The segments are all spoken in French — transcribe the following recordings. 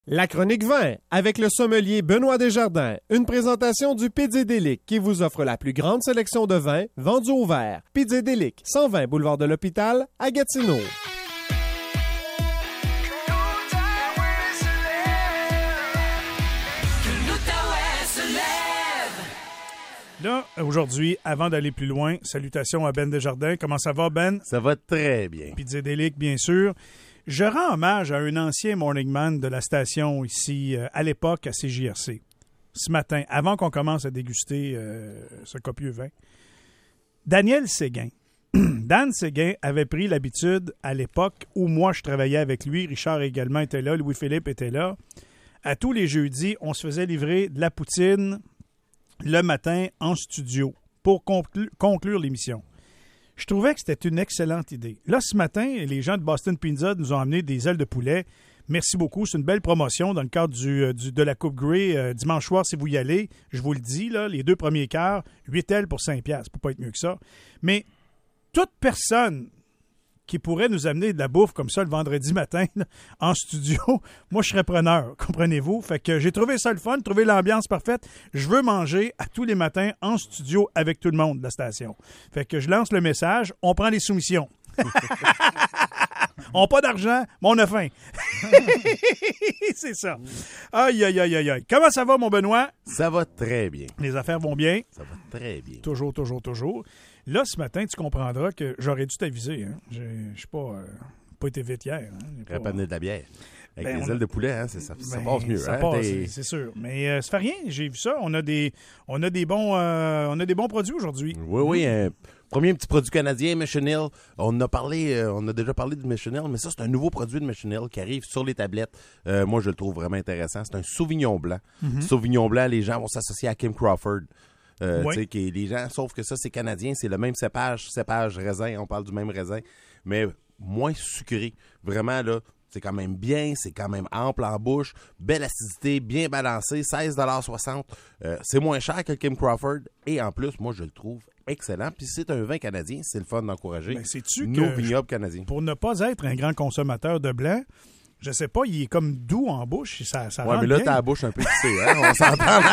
La chronique vin avec le sommelier Benoît Desjardins. Une présentation du Pizzédélic qui vous offre la plus grande sélection de vins vendus au verre. Pizzédélic, 120 boulevard de l'Hôpital à Gatineau. Là, aujourd'hui, avant d'aller plus loin, salutations à Ben Desjardins. Comment ça va, Ben? Ça va très bien. Pizzédélic, bien sûr. Je rends hommage à un ancien morning man de la station ici, à l'époque, à CJRC. Ce matin, avant qu'on commence à déguster ce copieux vin, Daniel Séguin. Dan Séguin avait pris l'habitude, à l'époque où moi je travaillais avec lui, Richard également était là, Louis-Philippe était là. À tous les jeudis, on se faisait livrer de la poutine le matin en studio pour conclure l'émission. Je trouvais que c'était une excellente idée. Là, ce matin, les gens de Boston Pizza nous ont amené des ailes de poulet. Merci beaucoup. C'est une belle promotion dans le cadre de la Coupe Grey. Dimanche soir, si vous y allez, je vous le dis, là, les 2 premiers quarts, 8 ailes pour 5$. Ça peut pas être mieux que ça. Mais toute personne qui pourrait nous amener de la bouffe comme ça le vendredi matin là, en studio, moi, je serais preneur, comprenez-vous? Fait que j'ai trouvé ça le fun, trouvé l'ambiance parfaite. Je veux manger à tous les matins en studio avec tout le monde de la station. Fait que je lance le message, on prend les soumissions. On n'a pas d'argent, mais on a faim. C'est ça. Aïe, aïe, aïe, aïe, aïe. Comment ça va, mon Benoît? Ça va très bien. Les affaires vont bien? Ça va très bien. Toujours, toujours, toujours. Là, ce matin, tu comprendras que j'aurais dû t'aviser. Hein? Je n'ai pas été vite hier. Hein? Ramener de la bière. Avec les ailes de poulet, hein, ça passe mieux. Ça hein? passe, c'est sûr. Mais ça fait rien, j'ai vu ça. On a des bons produits aujourd'hui. Oui. Premier petit produit canadien, Mission Hill. On a déjà parlé de Mission Hill, mais ça, c'est un nouveau produit de Mission Hill qui arrive sur les tablettes. Moi, je le trouve vraiment intéressant. C'est un Sauvignon blanc. Sauvignon blanc, les gens vont s'associer à Kim Crawford. Les gens, sauf que ça, c'est canadien, c'est le même cépage raisin, on parle du même raisin, mais moins sucré. Vraiment, là, c'est quand même bien, c'est quand même ample en bouche, belle acidité, bien balancé, 16,60 $. C'est moins cher que le Kim Crawford, et en plus, moi, je le trouve excellent. Puis c'est un vin canadien, c'est le fun d'encourager nos vignobles canadiens. Pour ne pas être un grand consommateur de blanc, je sais pas, il est comme doux en bouche, ça ouais, mais là, bien. t'as la bouche un peu tissée, hein? On s'entend.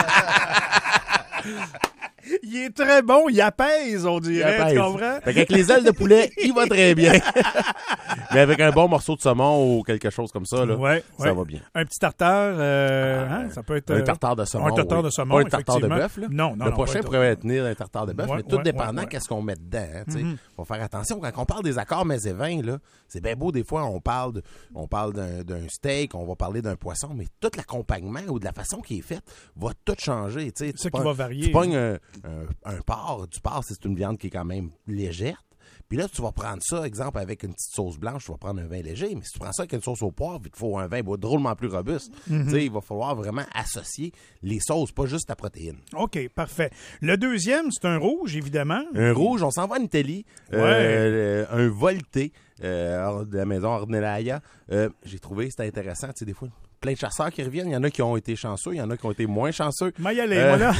Il est très bon, il apaise, on dirait, tu comprends? Fait qu'avec les ailes de poulet, il va très bien. Mais avec un bon morceau de saumon ou quelque chose comme ça, là, ça va bien. Un petit tartare, ça peut être... Un tartare de saumon. Un tartare de saumon, pas un tartare de bœuf, là. Non. Le prochain pourrait tenir un tartare de bœuf, mais tout dépendant qu'est-ce qu'on met dedans. Il faut faire attention. Quand on parle des accords mets et vins, là, c'est bien beau, des fois, on parle d'un steak, on va parler d'un poisson, mais tout l'accompagnement ou de la façon qui est faite va tout changer. C'est ça qui va varier. Tu pognes un porc, du porc, c'est une viande qui est quand même légère. Puis là, tu vas prendre ça, exemple, avec une petite sauce blanche, tu vas prendre un vin léger. Mais si tu prends ça avec une sauce au poivre, il te faut un vin drôlement plus robuste. Il va falloir vraiment associer les sauces, pas juste la protéine. OK, parfait. Le deuxième, c'est un rouge, évidemment. Un rouge, on s'en va en Italie. Un Volté de la maison Ornellaia. J'ai trouvé, c'était intéressant. Tu sais, des fois, plein de chasseurs qui reviennent. Il y en a qui ont été chanceux, il y en a qui ont été moins chanceux. Mais y aller, voilà.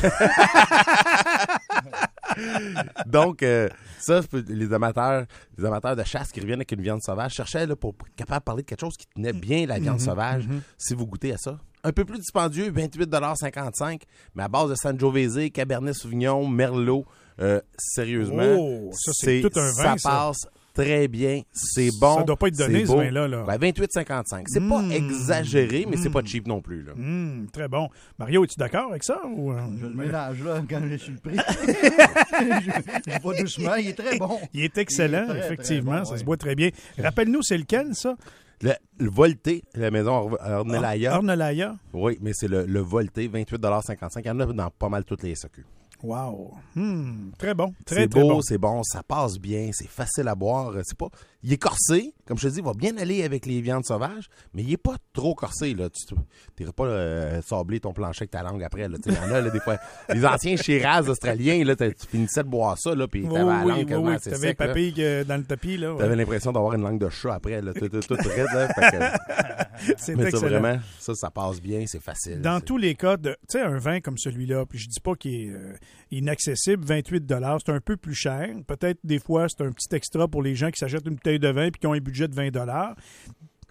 Donc, ça, les amateurs de chasse qui reviennent avec une viande sauvage cherchaient là, pour être capable de parler de quelque chose qui tenait bien la viande sauvage. Si vous goûtez à ça, un peu plus dispendieux, 28,55 $, mais à base de Sangiovese, Cabernet Sauvignon, Merlot. Sérieusement, ça, c'est tout un vin, ça passe très bien, c'est bon. Ça doit pas être donné, ce vin-là. Là. 28,55 $. C'est pas exagéré, mais c'est pas cheap non plus. Là. Très bon. Mario, es-tu d'accord avec ça? Ou... Je le mélange là quand je suis le prix. Je bois doucement, il est très bon. Il est excellent, effectivement. Très bon, ça se boit très bien. Rappelle-nous, c'est lequel, ça? Le Volté, la maison Ornellaia. Ornellaia? Oui, mais c'est le Volté, 28,55 $. Il y en a dans pas mal toutes les SAQ. Wow. Très bon. C'est beau, c'est bon, ça passe bien, c'est facile à boire. C'est pas... Il est corsé, comme je te dis, il va bien aller avec les viandes sauvages, mais il est pas trop corsé. Là. Tu n'iras pas sabler ton plancher avec ta langue après. Il y en a, là, des fois. Les anciens Shiraz australiens, là, tu finissais de boire ça, là, puis t'avais la langue quasiment assez sec. T'avais papille dans le tapis. Là. T'avais l'impression d'avoir une langue de chat après, là, tout raide. Là, c'est mais excellent. Ça, vraiment, ça passe bien, c'est facile. Dans tous les cas, tu sais, un vin comme celui-là, puis je dis pas qu'il est inaccessible, 28 $, c'est un peu plus cher. Peut-être des fois, c'est un petit extra pour les gens qui s'achètent une bouteille de vin et qui ont un budget de 20 $.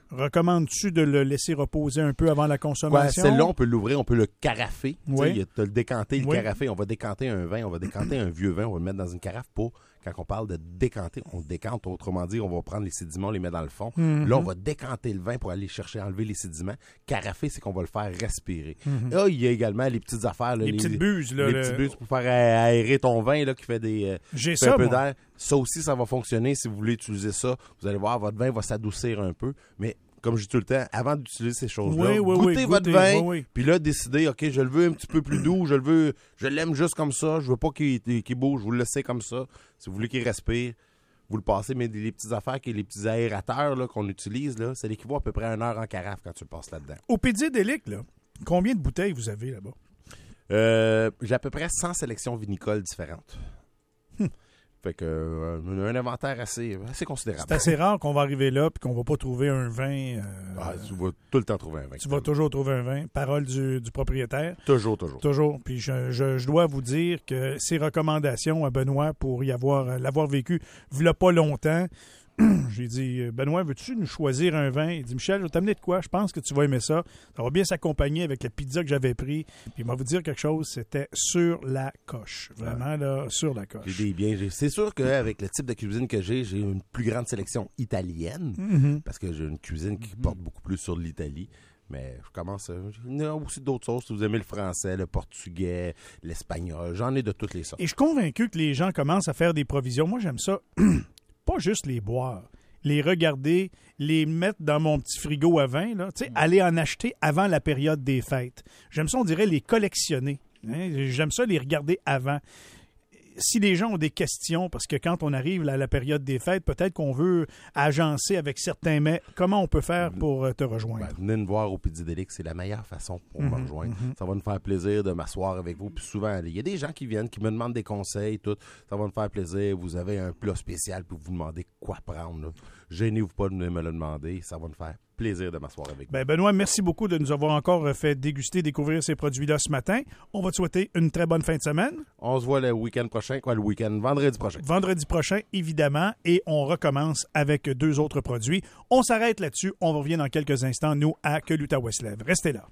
Recommandes-tu de le laisser reposer un peu avant la Ouais, consommation? celle-là, on peut l'ouvrir, on peut le carafer. Oui. Tu as le décanter, le Oui. carafer. On va décanter un vin, on va décanter un vieux vin, on va le mettre dans une carafe pour, quand on parle de décanter, on décante. Autrement dit, on va prendre les sédiments, on les met dans le fond. Là, on va décanter le vin pour aller chercher, enlever les sédiments. Carafer, c'est qu'on va le faire respirer. Là, il y a également les petites affaires. Là, Les petites buses. Là, les petites buses pour faire aérer ton vin là, qui fait des J'ai qui fait ça, un peu moi. d'air. Ça aussi, ça va fonctionner. Si vous voulez utiliser ça, vous allez voir, votre vin va s'adoucir un peu. Mais comme je dis tout le temps, avant d'utiliser ces choses-là, goûtez votre vin, puis là, décidez, OK, je le veux un petit peu plus doux, je l'aime juste comme ça, je veux pas qu'il bouge, vous le laissez comme ça. Si vous voulez qu'il respire, vous le passez, mais les petites affaires, les petits aérateurs là, qu'on utilise, là, ça l'équivaut à peu près à 1 heure en carafe quand tu le passes là-dedans. Au Pédiadélique, là, combien de bouteilles vous avez là-bas? J'ai à peu près 100 sélections vinicoles différentes. Fait que un inventaire assez considérable. C'est assez rare qu'on va arriver là et qu'on va pas trouver un vin. Tu vas tout le temps trouver un vin. Tu vas toujours trouver un vin. Parole du propriétaire. Toujours. Toujours. Puis je dois vous dire que ces recommandations à Benoît pour l'avoir vécu, v'là pas longtemps, j'ai dit, Benoît, veux-tu nous choisir un vin? Il dit, Michel, je vais t'amener de quoi? Je pense que tu vas aimer ça. Ça va bien s'accompagner avec la pizza que j'avais pris. Puis il m'a vous dire quelque chose, c'était sur la coche. Vraiment, là, sur la coche. J'ai des biens. C'est sûr qu'avec le type de cuisine que j'ai une plus grande sélection italienne. Parce que j'ai une cuisine qui porte beaucoup plus sur l'Italie. Mais je commence. Il y a aussi d'autres sauces. Si vous aimez le français, le portugais, l'espagnol, j'en ai de toutes les sortes. Et je suis convaincu que les gens commencent à faire des provisions. Moi, j'aime ça. Pas juste les boire, les regarder, les mettre dans mon petit frigo à vin, là, aller en acheter avant la période des fêtes. J'aime ça, on dirait, les collectionner. Hein? J'aime ça, les regarder avant. Si les gens ont des questions, parce que quand on arrive à la période des fêtes, peut-être qu'on veut agencer avec certains mets, comment on peut faire pour te rejoindre? Venez nous voir au Pédiadélique, c'est la meilleure façon pour me rejoindre. Ça va nous faire plaisir de m'asseoir avec vous. Puis souvent, il y a des gens qui viennent, qui me demandent des conseils, tout. Ça va nous faire plaisir. Vous avez un plat spécial, puis vous vous demandez quoi prendre. Là. Gênez-vous pas de me le demander. Ça va nous faire plaisir de m'asseoir avec vous. Benoît, merci beaucoup de nous avoir encore fait découvrir ces produits-là ce matin. On va te souhaiter une très bonne fin de semaine. On se voit le week-end prochain. Vendredi prochain. Vendredi prochain, évidemment, et on recommence avec 2 autres produits. On s'arrête là-dessus. On revient dans quelques instants, nous, à Que l'Outaouais se lève. Restez là.